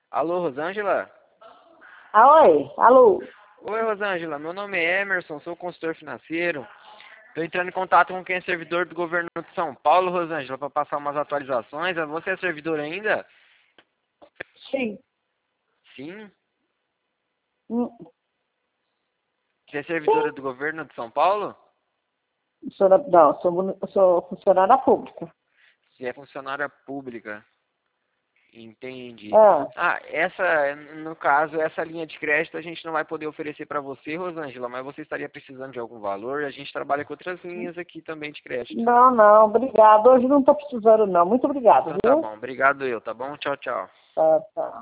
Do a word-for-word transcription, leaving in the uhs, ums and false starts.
Alô, Rosângela? Ah, oi, alô. Oi, Rosângela. Meu nome é Emerson, sou consultor financeiro. Estou entrando em contato com quem é servidor do governo de São Paulo, Rosângela, para passar umas atualizações. Você é servidor ainda? Sim. Sim. Hum, Você é servidora Sim. do governo de São Paulo? Sou, da- não, sou, muni- sou funcionária pública. Você é funcionária pública. Entendi. Ah, Ah, essa, no caso, essa linha de crédito a gente não vai poder oferecer para você, Rosângela, mas você estaria precisando de algum valor? A gente trabalha com outras linhas aqui também de crédito. não, não, obrigado. Hoje não estou precisando, não. Muito obrigada, Então tá viu? bom. Obrigado eu, tá bom? Tchau, tchau. Tá, tá.